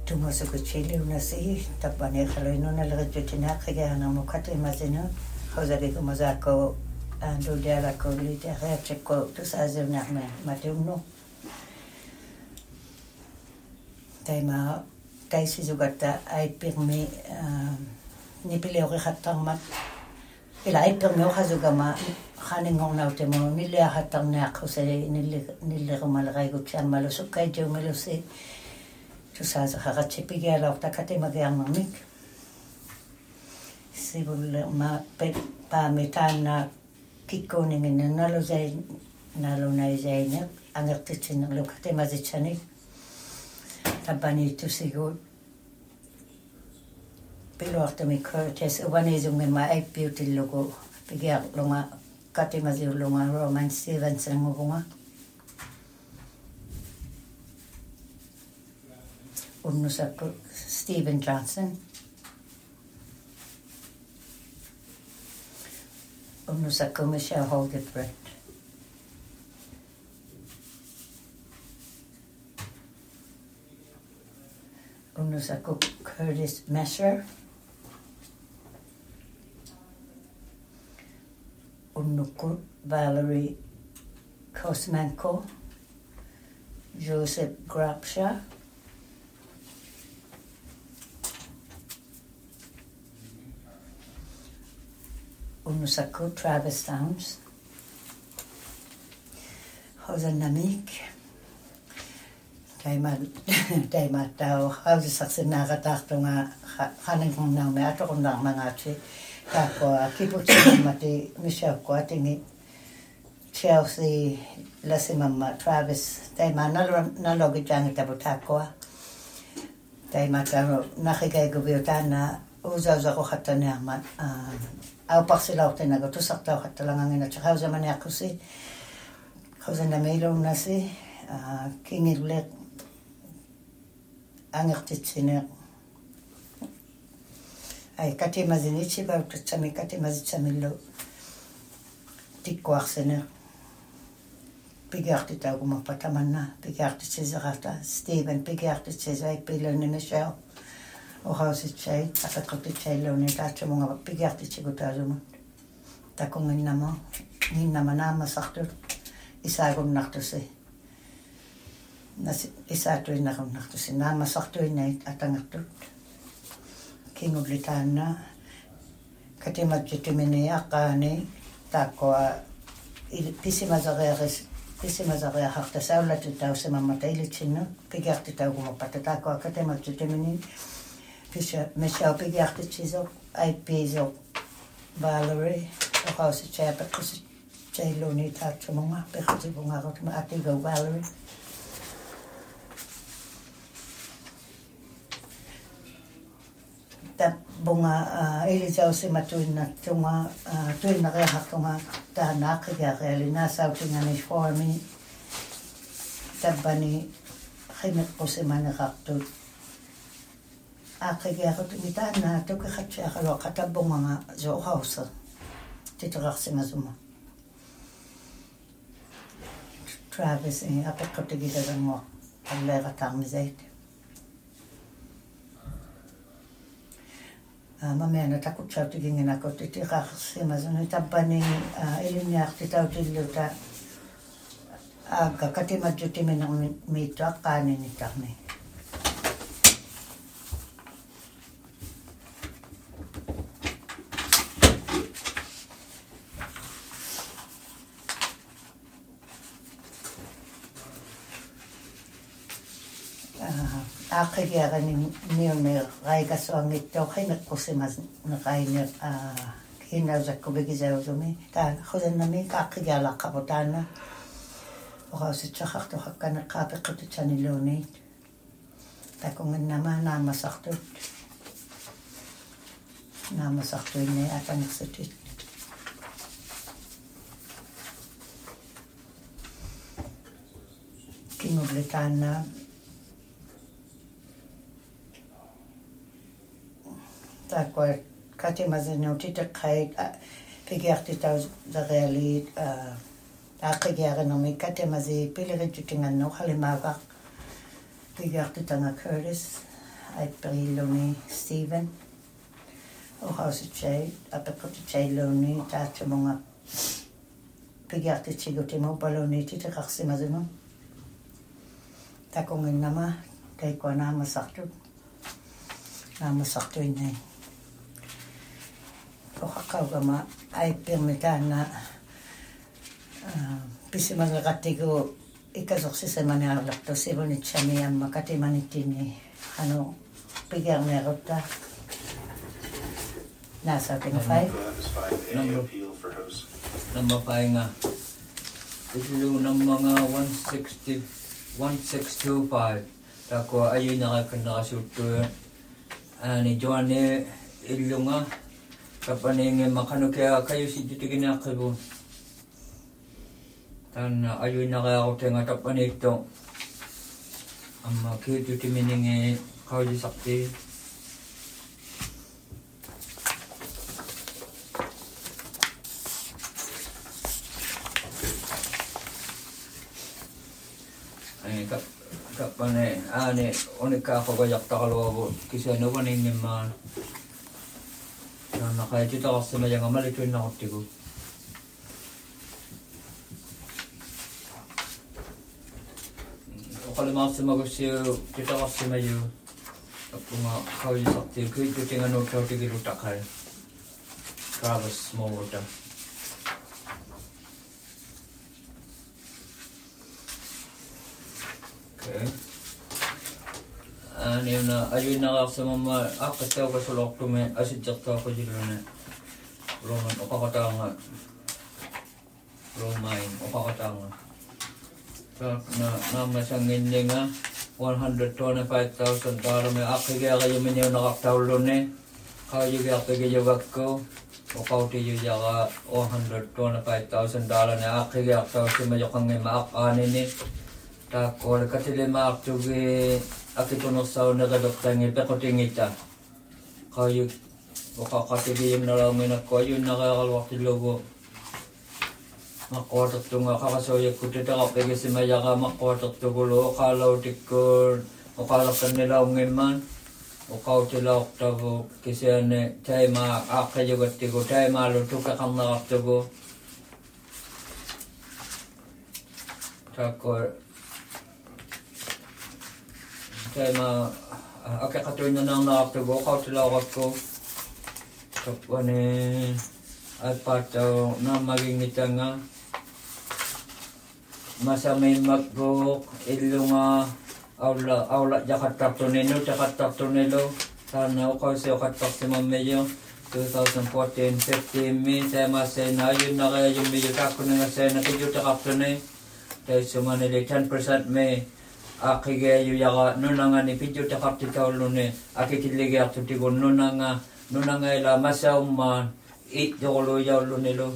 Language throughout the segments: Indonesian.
Tumosukuchili unasi tapane khaloino nalagjutina khigana mukati mazina khozari kumazako ando diala ko litera cheko tusazuna matumno taima taisi zugata ai permi ni pile ore khatarmat ila ai permi o khazugama khaningong nautemo ni le khatarna khosere ni le rumalgai gutsamalo sukai jomelose tusaza kharatipige la takate magiamamik sibul ma pa metana kikoningen nalo zai nalo naizaine angertitsin lokate mazichani tabani tusigo pelo artemi curtis ubanizunge ma ai beauty logo pigia longa kate mazilonga Roman Stevenson ngovunga Unusako Stephen Johnson Unusako Michelle Holgebrett Unusako Curtis Messer Unuku Valerie Kosmanko Joseph Grabsha Unusako Travis Downs Hosen Namik Daima Tau Hausa Saxinaga Tartunga Hanning now matter on that mangachi Tako Kibuchi Mati Michelle Quatingi Chelsea Lessimama Travis Daima Nalogi Janitabotakoa Daima Taro Nahiga Gubiotana Uzazo Hatana au parsela utena go tusakta hatalanga ngina chauza mane akusi kauza na melo nasi kingirle angertitsine ai kati mazinichi ba tutsami kati mazitsamilo tikwarsene pigarti taguma patamana pigarti cesarata Steven pigarti cesai pilone Michelle o hausi chai atakoti chai lo ne tacho mga pigarti chigutazuma takong ninama nama saktur isagum naktuse nas isatu inagum naktuse nama saktur inay atangatur kinguglitana katima jitimene akane takwa pisimazarea hakta saula tutau semamata ilichino pigarti taguma patatako katima jitimene Michelle Pigarti Chizo, I Pizo, Valerie, the house of Chapel, Loni Tachamunga, Pekatibunga, Atigo Valerie. That Bunga Elizo Simatuina Tunga, Twina Rehatunga, Tanaka, Elina, Southing and his for me. That bunny, Himet Posimana Raptu. Akigero mitana to khatcha lo katabonga zo house titraxima zuma Travis in apekotigi mo allera tamzait mamena takucha tigina ko titraxima zuna tabani elinya titautilota aga katima jutimena mitra qani nitarni Akigera ni me raiga soangit to khime kusimas na kaine kina za kubigiza uzumi ta khoden nami akigala kabotana o hausi chakhat to hakana qabe qutchani loni ta kongen nama masaktu ne atanxetit kinobletana Takwa kati mazeno tita kai pigerti tau zareali akigera no me kati mazi pilere jutinga no halemaga pigerti tanga Curtis Aiperiloni Stephen. Ohausichai, Apekotichaloni, Tachamonga. Pigiati Chigotimo Baloni, Titakaximazimo. Takongin nama, Taikwa Nama Saktu. Nama Saktu in name. Ohakaugama, Aipermitana. Pisimagatigo, Ikazoxisemania, Lacto Sibonichami, and Makati Manitini, Hano, Pigar Merota. Nasa King 5. Number 5 nga. Ilo ng mga 1625. Tako ayun nakasuto. Ni Joanne ilo nga. Kapaning makano kaya kayo si titigin ako. Tan ayun nakako tenga tapanito. Ang makito timining kayo sakti. Kapane ane onika ko gayak takalo kasi ano ba ning man na nakaya kita kasi may nga malito na ko tigo o kalima sa magusyo kita kasi mayo ako nga kawin sakti ko ito tinga no tao tigilo takal Travis Mowata. Okay. Ano na ayun na sa mama akataw ka sulok to me asid jakta ko dilo na Roman o kakatanga Romain o kakatanga na masangin nga $125,000 may akigaya kayo minyo nakakatawlo ne kayo kaya ko o kauti yu yaga $125,000 na akigaya kayo si mayo kang maakanin ni Tako katile maaktugi akitunosaw na kadoktangi pekotingita. Kayo wakakatili yung nalamin ako yun nakakalwakti logo. Makotak to nga kakasoyak ko tita kapag si Mayaka makotak to gulo kalaw tikor o kalakan nila ungiman o kautila oktago kasi ane tayo maakayogat tigo tayo maluto kakang nakaktago. Tako kaya akakatoy na nang nakaptago, kautilawag ko. Kapwa ni at pataw na maging ita nga. Masamay magbuk, ilo nga awla jakatapto nilo, Sana ako siya katapto mamayo. 2014-15 mi, saya masay na yun na kaya yung medyo tako na nga saya na kaya takapto na Kaya sumanili 10% may akigaya yu yaga nunanga ni video takap titawlo ni akikiligi akto tigo nunanga ila masa umman it jolo yawlo nilo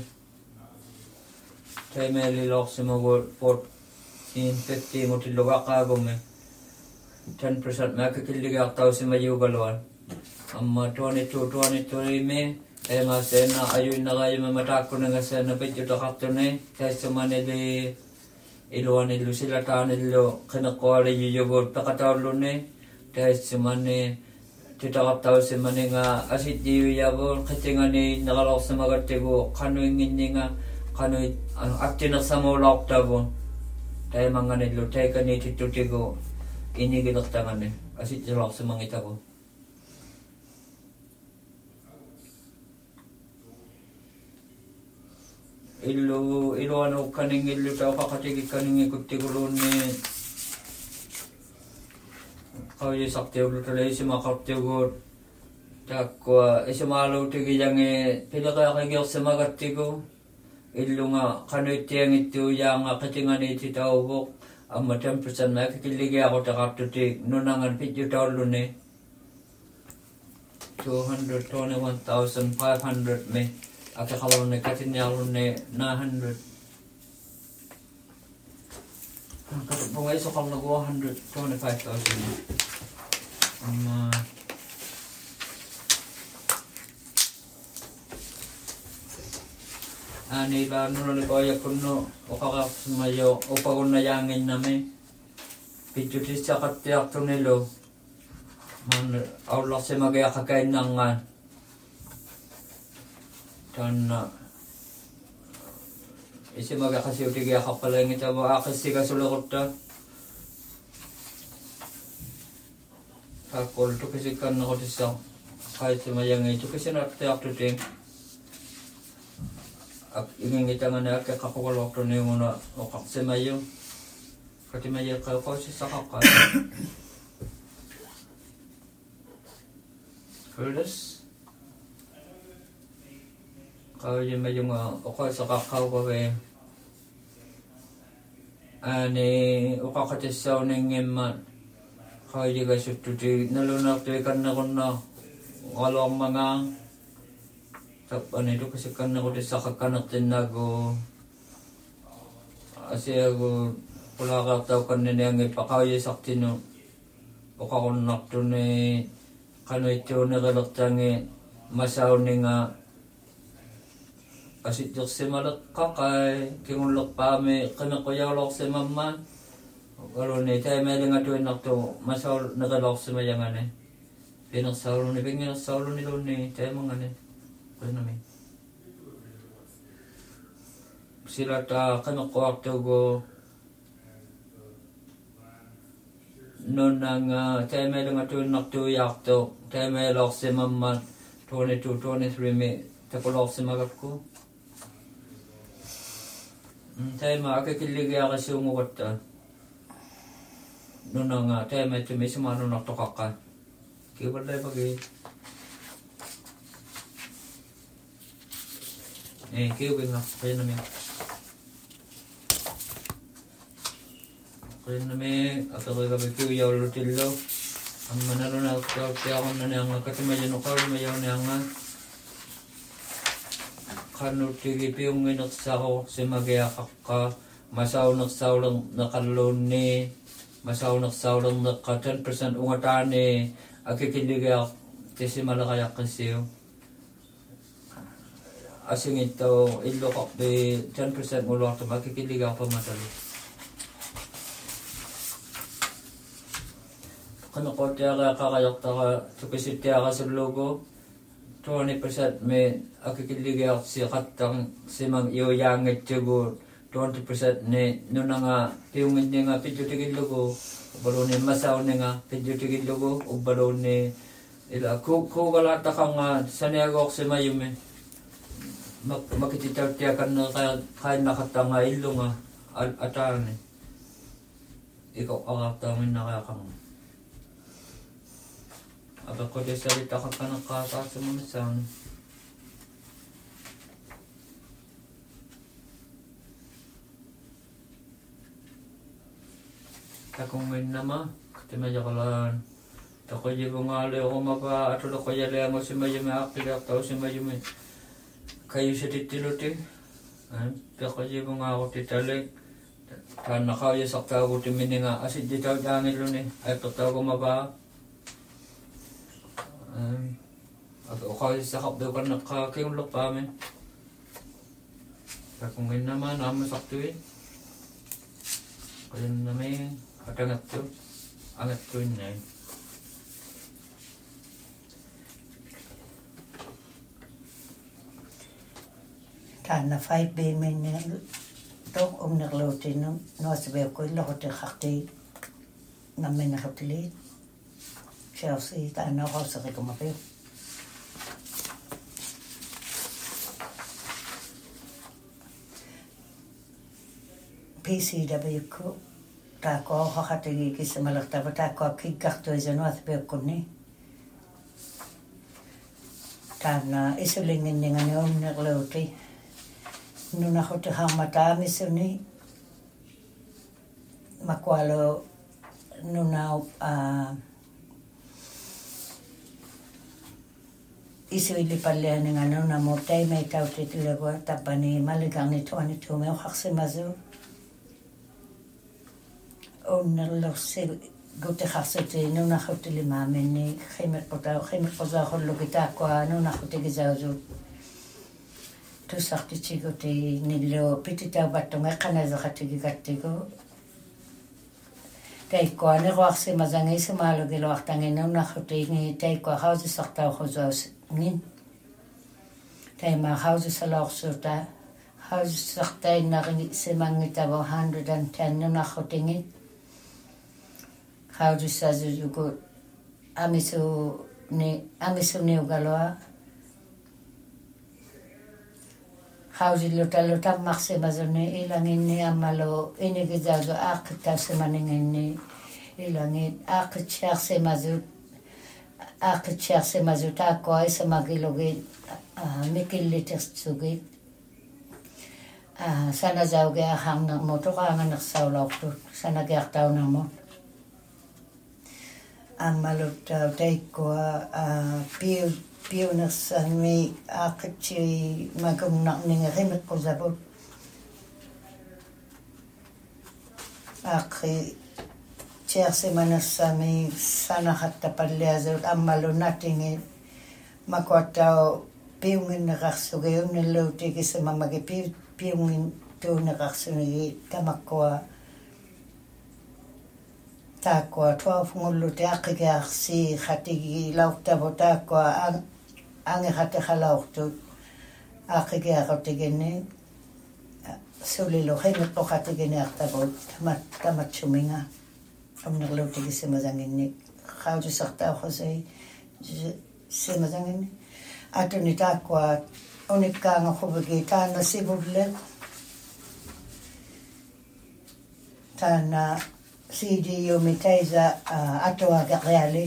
tay meli lok simogo 14-15 mutilo wakago me 10% me akikiligi akto si mayu galwan amma 22-23 me ay masena ayun na kayo mamatako na nga sena video takap to ni tay sumanili Iluan ilu sila taan ilu kinakuali yuyugod pakatawlo ni dahil simani titakap tao simani nga asit diyo yabon kati nga ni nakalak sa magatigo kanoy ngini nga kanoy akti na sa mulak tabo dahil mga nilu tayo kaniti tutigo inigilak tangan ni asit dilak sa mga itabo Ilu ano kaning ilu tao kakatigi kaning ikutigulo ni kaya sakti ulo talay si makatigo takwa isa malo tigi yang pinakakagyak sa magatigo ilu nga kanoy tiyang ito yang katingan iti tao buk ama 10% makikiligi ako takaptutig nunangan pityo tao lo ni 221,500 me Ate kalau ne katinyalo ne 900. Pungay so kalau nag 125,000. Ani ba no le koya kuno o kaka mayo o pagod na yangin nami. Pitutis sa katyak to nilo. Man Allah se magaya kakainangan. Dan isi magaya kasi utigaya kapalay ngita mo akasi ka sulakota. Takol to kasi kan ako tisa kahit sumayang ito kasi nakatayak to ting. Ingin kita nga na kakakulok to na yung una o kaksimayo. Kati mayo ka ko sa kakal. Curtis? Kau yung medyo ako sa kakao ko eh. Ani, ukakatisaw ng iman. Kau yung kasututi, nalunak to ikan na ko na. Walang mga. Ano ito kasi kan na ko sa kakanatin na ko. Kasi ako, pula ka tao kan na niyang ipakaw yung sakti no. Ukakunak to ni, kano ito nagalaktan masaw ni nga. Kasi si malak kakay, kingulok pa mi, kinakuyaw si mama. Kalau ni tayo may nga tuwin to, masaw nagalok si mayangan eh. Pinagsaw ni bingin saw ni luni, tayo mga ne. Kaya namin. Sila ta kinakuwak to go. Noon nga tayo may nga tuwin yak to, tayo may lok si mama, 22, 23 mi, takulok si magat ko. Tayo makakikilig ako sa umugot ta. Noon nga, tayo may tumisumano na tokakan. Kaya ba tayo pag-i? Kaya ba nga, kaya namin. Kaya namin, at ako gabi kiyo yaw lutilo. Ang manalo na kaya ako na niya nga, katimayan o kawal mayaw niya nga. Kano tigipi yung inaksaw si magayakak ka, masaw naksaw lang nakaloni, masaw naksaw lang naka 10% ungatani, akikiligak kasi malakayak kasiyo. Asing ito, ilokak di 10% ulok ito, makikiligak pa matalo. Kano ko tiya kaya kakayak taka, tukisit tiya ka sa logo, 20% may akikiligak si katang si mang iyoyangit tiyago 20% ni nuna nga tiyungin niya nga pidyo tigilugo balo ni masaw niya nga pidyo tigilugo o balo ni ila kugalata ka nga saniyagok si mayume makititaw tiyakan na kaya nakatang nga ilo nga atan ikaw akatamin na kaya kang Aba ko di salita ka ng kata sa mga sang. Takong may nama, katimadya ka lang. Tako di bungali ako mapa, atulo ko yali mo si Mayume, akilag tao si Mayume. Kayo siya titiluti. Tako di bunga ako titalik. Kana kayo sakta ako timini nga, asid di tao dangil lo ni. Ay pagtaw ko mapa. O kaya sa kapdo ka nakakayulok pa amin. Kung ngayon naman, namasakto eh. Kaya namin, katangat to. Angat ko yun na eh. Tana 5 men tok nakluti no sabi ko lakote khakti namin nakatili. Chelsea, tana ko sa kumapi. PCW ko ta ko hakatigi kisa malakta ta ko kikakto izano atbe ko ni. Tana isulingin ni ngayon nakluti. Nung ako hamata misuni makwalo nung isu ilipalian ng na mo tayo may tao titilago tapa ni maligang ni 22 may ukakse mazu o nalose gote kakse ti nung nakutili mamin ni khimet po za khullo kita ko nung nakutili zazu tu sakti chigo ti nilo pitita batonga kana za khatigi gattigo Teikkoa ne roaksi mazangi se malo ke loachtangi no na khotingi teikkoa hausi sartau khozos nin. Teima hausi salorsuta hausi sartai nari se mangita 110 no na khotingi. Hausi sazu yuko amisu ni ugaloa. Hausi luta makse mazone ilangin ni amalo inigizazo akita se maningin ni ilangin akitshar se mazut ako ay sa magilogi mikilitis sugit sana zauge ahang ng moto kangan naksawlok to sana gyaktaw na mo amalo teiko piu nasami akitsi magumnak ningarimit ko zabot aki Tiyak si manasami sana hatta palliazot ammalo natingi makwatao piungin nakaksugi uniluti kisa mamagi piungin tu nakaksugi tamakwa takwa 12 nguluti akigaksi khatigi lauktabo takwa angi hati khalauktu akigarotigini sulilo himito khatigini aktabot tamat suminga Omnagluti ki simazangini. Khauju sakta khosei simazangini. Ato ni takwa unikanga khubagi tana sibuble. Tana CD yomitaiza ato agareali.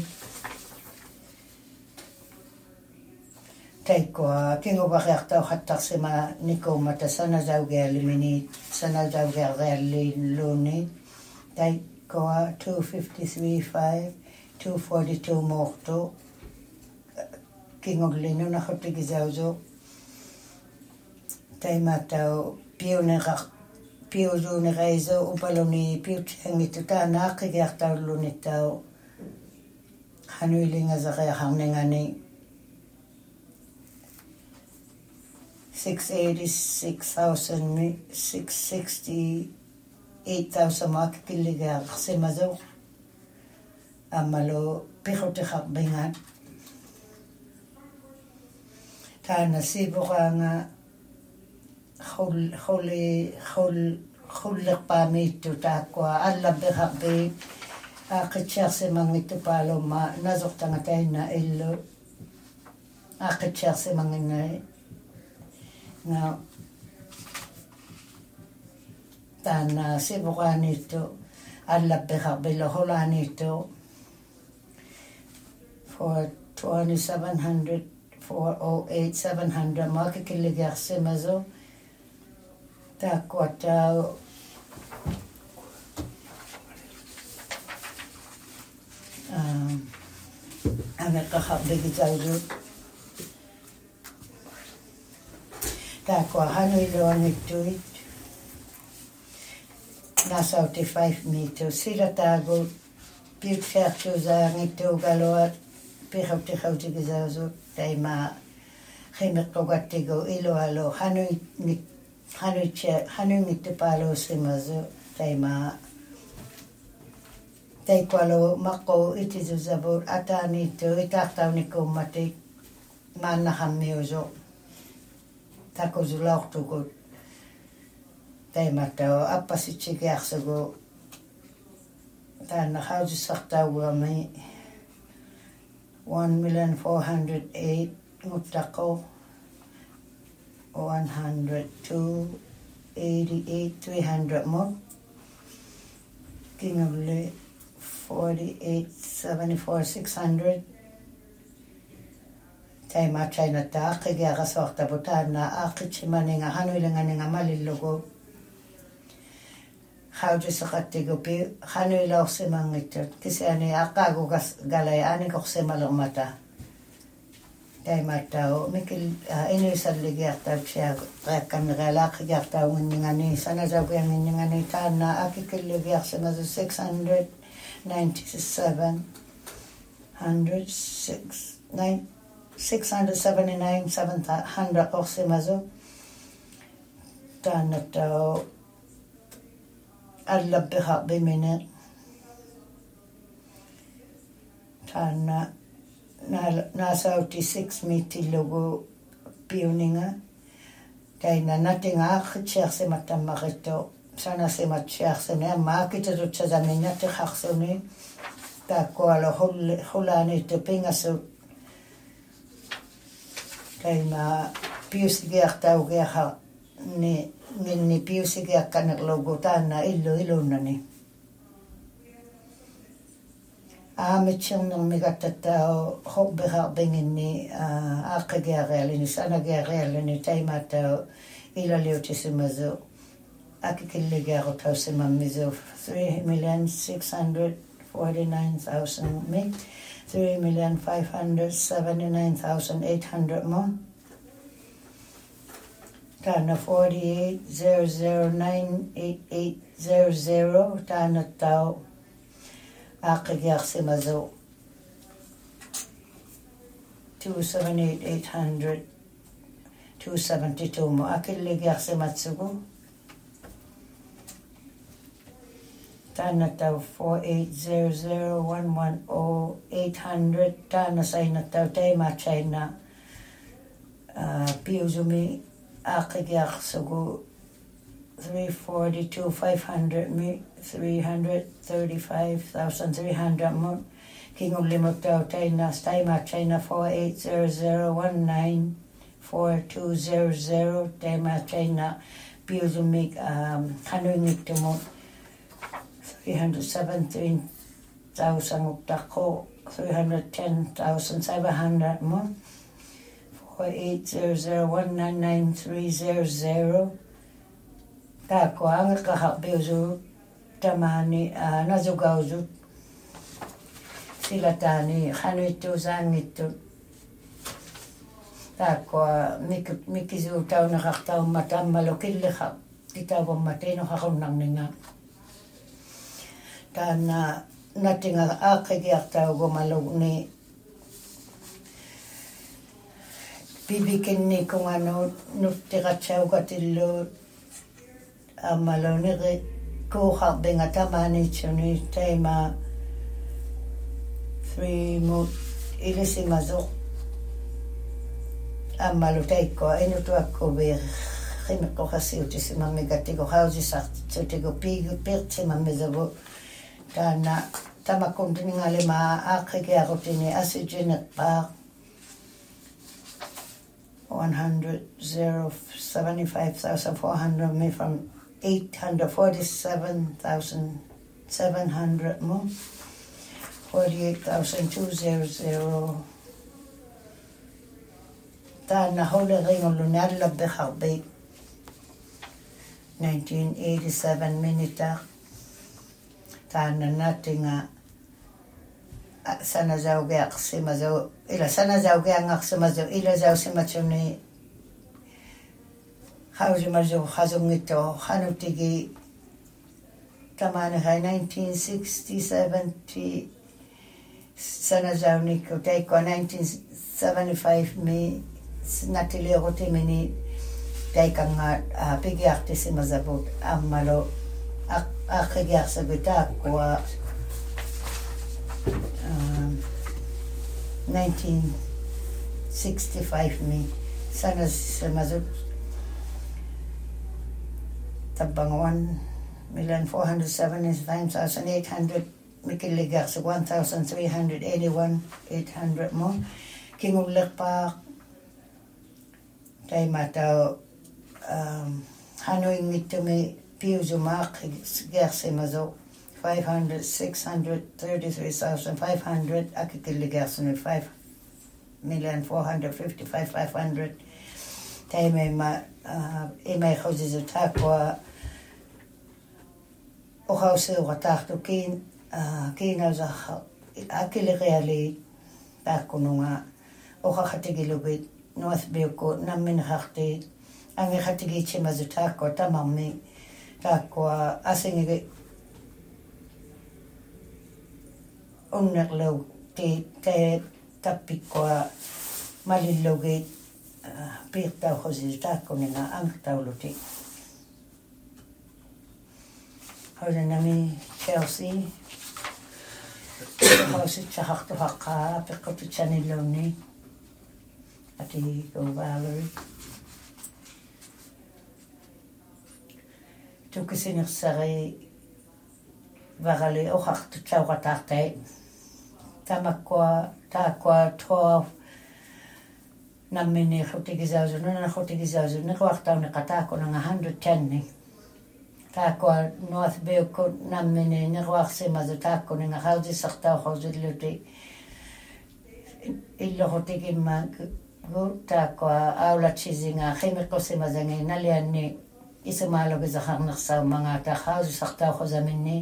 Taikwa kingo bakakta hatta sima niko mata sana zaugeali mini sana zaugeali luni. Koa 253.5 242 morto kingoglino na khotigizauzo taimatao piuzo ne reizo upaloni piutangituta na kigertao lunitao hanuilinga zare hanengani 660 8,000 makikiliga ksemazo amalo pihotikak bingat tana sibukanga khulek pamitu takwa allabihak bi akitshar semangitu palo ma nazoktanga taina illo akitshar semangina nga Tana sibukanito allabihak biloholanito for 2,700 408,700 makikiligak simazo takwatao amekakabigizaudu takwa hanuiloanituit nasauti 5 meters sila tago piutfertuza ngito galoa pihautihautigizazo taima khimekogatigo iloalo hanuitipalo simazo taima taikwalo mako itizuzabur atanito itaktauniko mati manahammiuzo takozulauktugut taimatao appasitsigiarsugu taanna hausissartauguami 1,408,000 muttaqo 102,88,300 mut kingavle 48,74,600 taima chainata aqigiaqasortabutaanna aaqitsimaninga hanuilanganinga malillugu haujisaqattigupi hanuilausimangitut kisiani aqagugas galay aniqorsimalermata taimatao mikil inuisalligiartautsia qaakkannerealaaqigiartaunginningani sanasaugianginningani taanna akikilligiarsimasu 679,700 orsimasu taannatao allabbiha bimine Tāna nāsauti 6 miti logo piuninga. Taina natinga akhitsiak se matamarito. Sana se matsiak se ne maakita tutsazamina te khaksoni. Ta koala hulani te pingasu. Taina piusigiak taugiak ni piusigiak kanak logo tāna ilunani. Amitsinung migatatao hokbeharbingini akagiarelini sanagiarelini taimatao ilaliutisimazu akikilligiarutausimamizu 3,649,000 me 3,579,800 mo Tana 48,009,8800 Tana tao Akagiarsimazo 278,800 272 mo Akiligiarsimatsugu Tana tau 48,001,10,800 Tana saina tau teima chaina Piuzumi Akagiarsugu 342,500 me 335,300 mo Kingulimutau Taina Staima China 48,019,4200 Taima China Piuzumik Hanuingitumo 317,000 Uktako 310,700 mo 48,019,930 Tako anga kahakbeuzu tamani nazugauzu silatani hanuitu zangitu Tako mikizu tau nakaktau matamalo killiha kitawang matino hakunangninga Tana natinga akigiaktau gumalugni bibikinni kung ano nutiratsau katillo Amaloniri kuha benga tamani chuni tema 3 mo ilisimazo Amaluteiko inutuakko be khimiko khasiutisima megatiko hausisa tsutigo pirtsima mezago Tana tamakontiningale ma akigiarutini asigenet pa 175,400 me from 847,700 mo 48,200 Tana hole ringolo nalla beharbe 1987 minita Tana natinga sana zauge aksimazo ila sana zauge aksimazo ila zausimachuni Hausimazo hazungito hanutigi tamana hai 1960-70 sana zauniko taiko 1975 me natiliroti mini taikanga pigiartisimazabut ammalo akigiarsabita 1965 me sana simazut tabang 1,479,800 mikiligas 1,381,800 mo kingulek pa tay matao hanoing ito may piuzumak gersimazo 5,633,500 akikiligas ni 5,455,500 tay may imay khawzizutakwa Ohausi wakatahtu kiinauza akilireali takununga ohakatigilugit North Bioko namin hakti angi hatigichi mazutako tamami takwa asingi unnerlo te tapikwa malilugit pirtau khozitako nina angtauluti How's your name, Chelsea? Hausitsahaqtu haqqaa peqqututsanilluunni ati go Valerie tukisinersari varali oqartu tauqataartai taakwa toa nammini khutigisausunna qawaqtauni qataaqunanga 110 taakwa North Beoko nammini neqwaqsimazu taakkuninga qaudissartau qaudilluti illohutikimma taakwa aulatsisinga qimeqqussimazangi nalianni isumaalogizaqarnersaummanga taqaudissartau qazaminni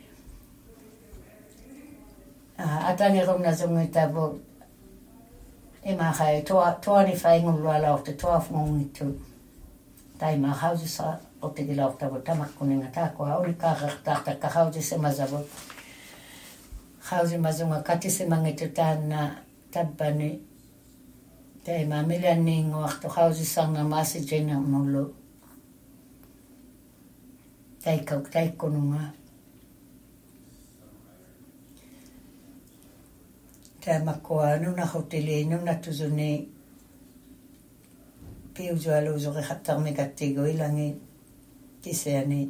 atangirumnazungitabu imaaqai tuanifaingullualaortu tuafngungittu taima qaudissa otigilaortavu tamakkuninga taakwa ulikaareqtaartakka qaudissimazavut qausimazunga katisimangittu taanna tabbani taima milianniinguartu qausissarnerma asijinernullu taikkununga tamakkua nunarrutili nunattusuni piusualuusoriqattarmikattigu ilangi kiseani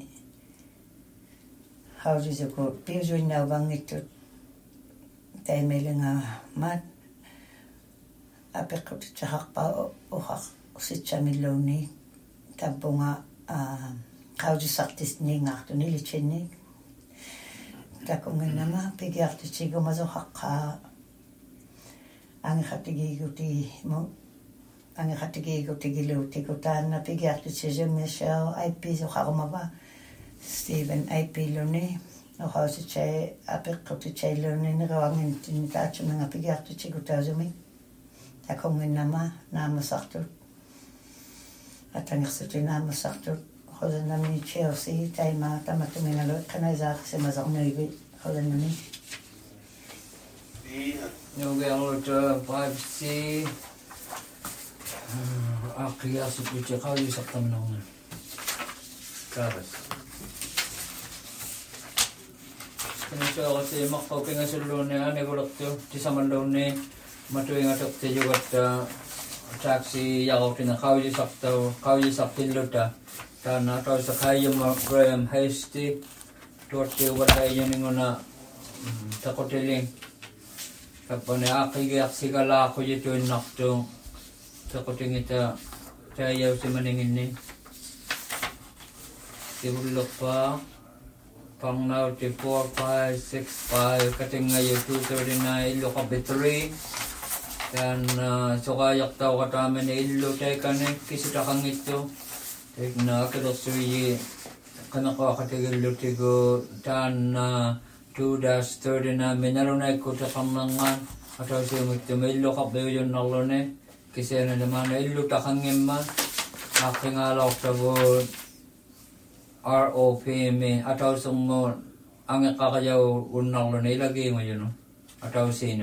hausisuku piusuinnauvangittu taimelinga mat apeqqutitsaqarpa uqaq sitsamilluuni tabpunga qausissartisniingaartu nilitsinni takunginnama pigiartitsigumasoqaqqaa angqatigigutigilutigu taanna pigiartitsisummiassao aippiisuqarumava Stephen aippilluni oqausitsai apeqqutitsailluuni neruangintini taatsuminga pigiartitsigu takunginnama naamasartut atangirsuti naamasartut qosanami Chelsea taima tamatumingalu qanaisaaqsimasarnuivi qosanami Nugealuta 5C aqiasupiti qaudissartarnerunga Travis Kinisoorasi maqqaukingasulluunni anigulertu tisamalluunni matuingatertijugatta taxi yaqortina qaudissartilluta taanna atausaqaayuma Graham Hasty tuattiugallaiyuninguna taqutili tappane aqigiarsigalaaqujituinnartu taqutingita taayausimaninginni tibullerpaa Pangnauti 4565 katingayu 239 illuqarpitri dan soqaayartauqataamani illu taikani kisutaqangittu taikna akilersuyi qaneqaaqatigillutigu taanna 2-39 minalunaikku taqarnangaan atausiumuttum illuqarpiujunnarluni kiseanalamaana illu taqangimma aqqingaalaortavuut ROPME atausungu angeqaqajau unnarluni ilagiingujunu atausinu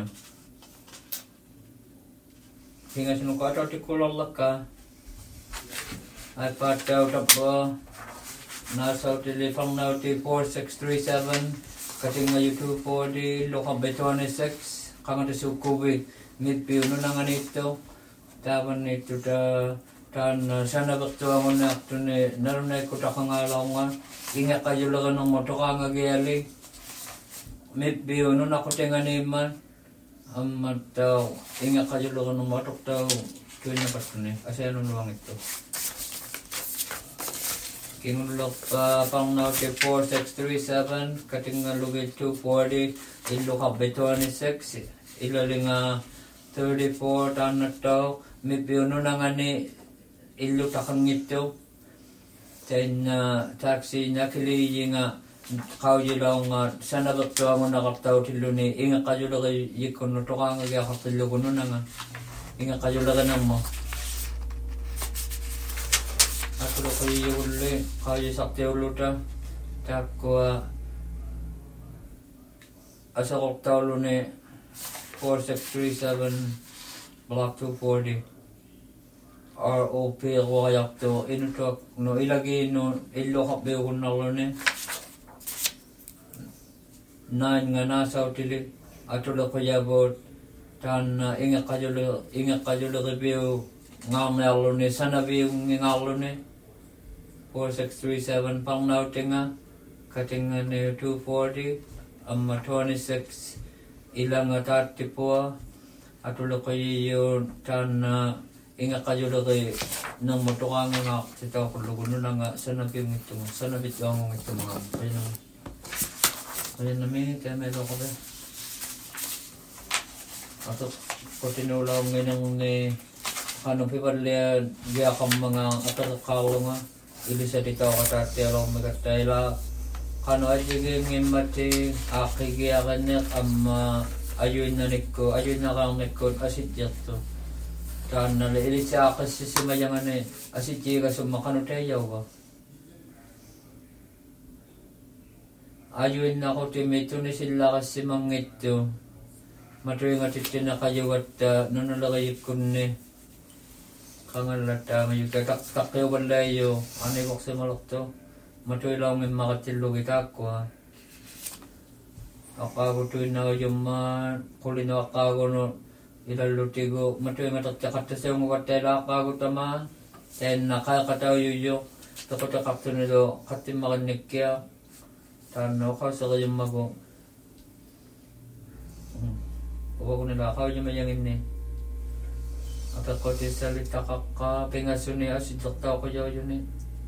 hingasnuku atautikkulorlakka aipaatautappa naasautili farnauti 4637 katingayu 240 luqarpituaniseks qangatasukkuvi mitpiununanganittu taavanittu tan sanabertuangunnaartuni nalunaikku taqangaalaunga ingeqajularenermu toqaangagiali mippiununaqqutinganiimman ammattau ingeqajularenermu atortau tuinnapattuni asianunuangittu kingullerpa parnauti 4637 katingalugi 240 illuqarpituaniseks ilalinga 34 taannattau mippiununangani illu taqangittu tainna taxi nakiliyinga qaujilaunga sanabertuangunaqartautilluni ingeqajuleri yikkunnu toqaangagiaqartillugununanga ingeqajulerenermu atuluqiyugulli qaujisartiulluta taakkua asaqortauluni 4637 block 240 ROP ruayartu inutuak no ilagiinu illuqarpiugunnarluni 9 nganasautili atulo ko yabot tan inga kajulo review ngamelo ni sana view ngalo ni 4637 pang now tinga katinga ni 240 amma 26 ilang 34 atulo ko yo tan inga kajulo kay nang motukang nga sitaw ko luguno nga sana view ito sana bitang ito mga ayun na may kamera ko ba atau continulau ngenang ni kanu piparlia dia kam mga atau kalunga ili sa ditaw kata telo magataila kanu ajige ngimati akigi akanek amma ayun na kang nekko asit yakto tan na ili sa akas simayangan ni asit jiga sumakanu tayaw ba ayun na ko timito ni sila kasi mangito matuloy nga titin na kayo at nunalagay kunni kangalata ngayon kakyo balayo anay kok sa malokto matuloy lang may makatilog itako akago tuloy na yung kulin na akago no ilalutigo matuloy nga tatakata sa yung katela akago tama then nakakataw yuyo takotakapto nilo katimakinig kaya tano ka sa kayong mago huwag ko nilakaw niya mayangin ni apat ko tisalita ka pingaso ni asid laktaw ko yaw yun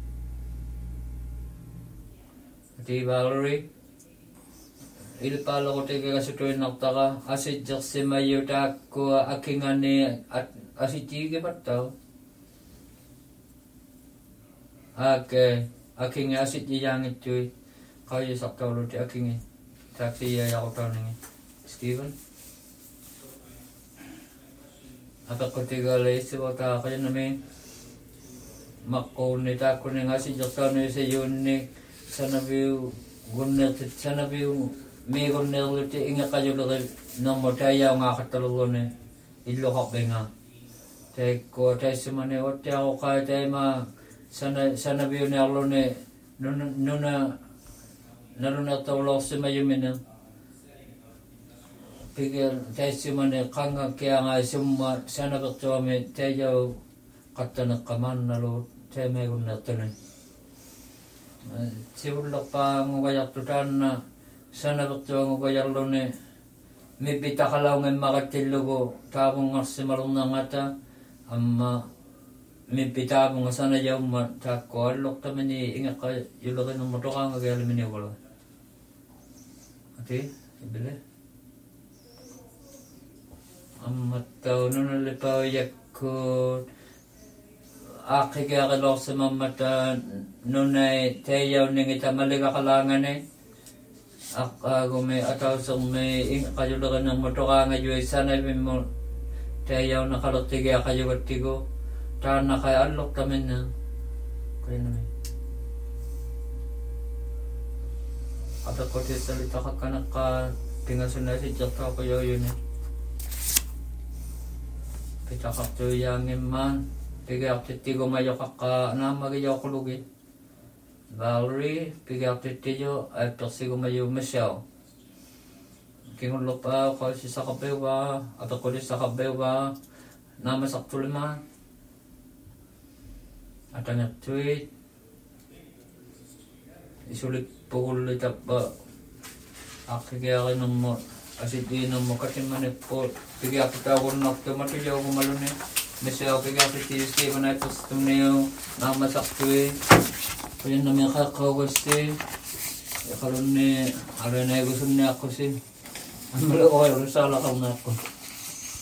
ati Valerie ilipalo ko tiga kasutuin nakta ka asid jak si mayo tako akingan ni asid tige pataw aking asid iyangit yun kaya saktaw lo ti aking taksi yaya ko taw ningi Steven apa ketiga lesi wata kaya nami makko ni ta ko ni ngasi jokta ni se yunni sana view gunner sana view me gunner lute inga kayo lo no motaya nga katalo ni illo hok benga te ko te simane otte ako kaya te ma sana view ni allo ni nuna naruna tawlo simayumina pigil testimony kanga kaya nga summa sana bakto me tayo katana kaman nalo teme gunna tane sibulok pa ngoyak tutan na sana bakto ngoyak lo ne me pitakalaw ng makatilugo tabong ngasimalong ngata amma me pitabong sana yaw matako alok tamani inga ka yulokin ng motokang galimini wala ati ibile amataw nunalipaw yakot akigakilok sa mamata nunay tayaw ning itamaliga kalangan gumi ataw sa may kayulakan ng motoka nga yuay sanay mo tayaw nakalatiga kayugat tigo taan na kaya alok tamin na kaya namin atak ko salita ka kanaka pingasunay si Jaka ko yun pitakap to yangin man pigap titigo mayo kaka na magiyaw kulugi Valerie pigap titiyo ay persigo mayo Michelle kingulo pa ko si sakabewa at ako di sakabewa na masaktulima at ang tweet isulit pukul itap ba akigaya ng mo asidin ng mo katimane po pigap tawon na to matuyaw kumalun Michelle pigap titiyo na ito sa tumiyo na masaktui kaya na may kakawasti kalun ni aray na gusto niya ako si ang malaway, rusala ka na ako.